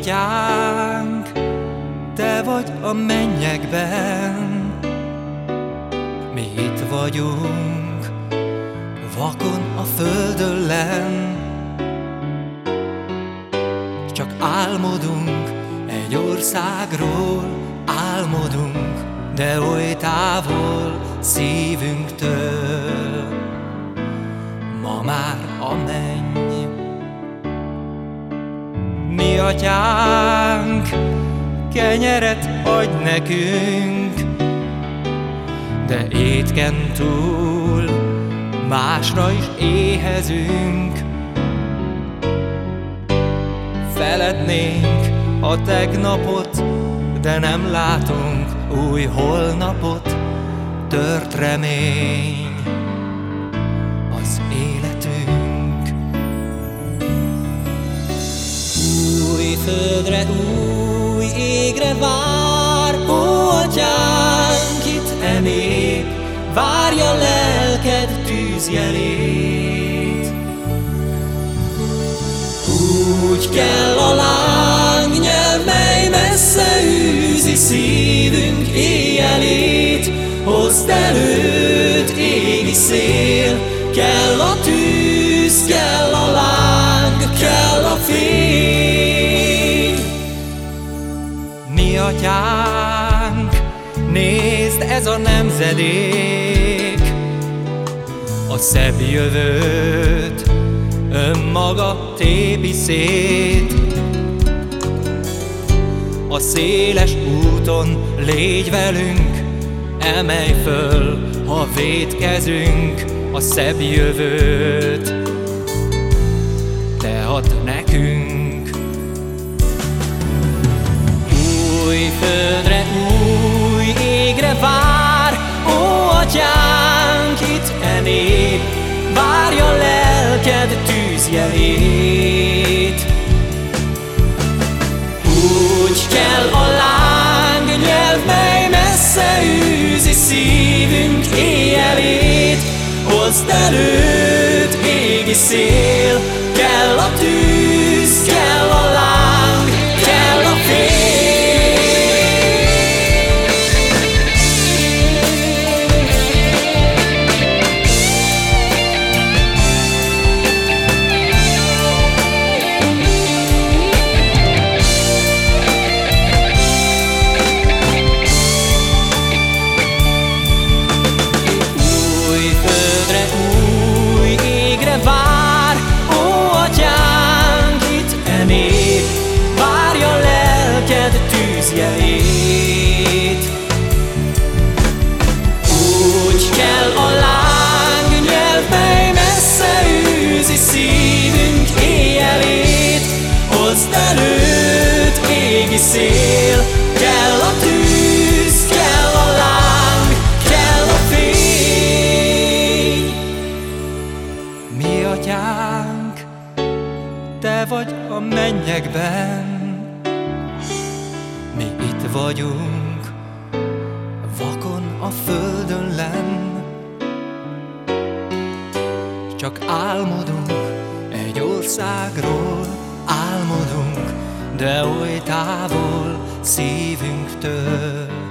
atyánk, te vagy a mennyekben, mi itt vagyunk, vakon a földön lenn. Csak álmodunk egy országról, álmodunk, de oly távol szívünktől. Ma már a menny. Mi atyánk, kenyeret adj nekünk, de étken túl másra is éhezünk. Felednénk a tegnapot, de nem látunk új holnapot. Tört remény az életünk. Új földre, új égre vár, ó atyánk, itt e nép várja lelked tűzjelét. Úgy kell a lángnyelv, mely messze űzi szívünk éjjelét. Hozd előtt égi szél, kell a tűz, kell a láng, kell a fény. Mi atyánk, nézd, ez a nemzedék a szebb jövőt önmaga tépi szét. A széles úton légy velünk, emelj föl, ha vétkezünk, a szebb jövőt te add nekünk. Új földre, új égre vár, ó atyánk, itt e nép várja lelked tűzjelét. Úgy kell a lángnyelv, mely messze űzi szívünk éjjelét. Hozd előtt égi szél, kell a tűz, kell a láng, kell a fény. Vár, ó atyánk, itt e nép várja lelked tűzjelét. Úgy kell a lángnyelv, mely messze űzi szívünk éjjelét. Hozd előtt égi szél, kell a tűz, kell a láng, kell a fény. Mi atyánk, te vagy a mennyekben, mi itt vagyunk, vakon a földön lenn. Csak álmodunk egy országról, álmodunk, de oly távol szívünktől.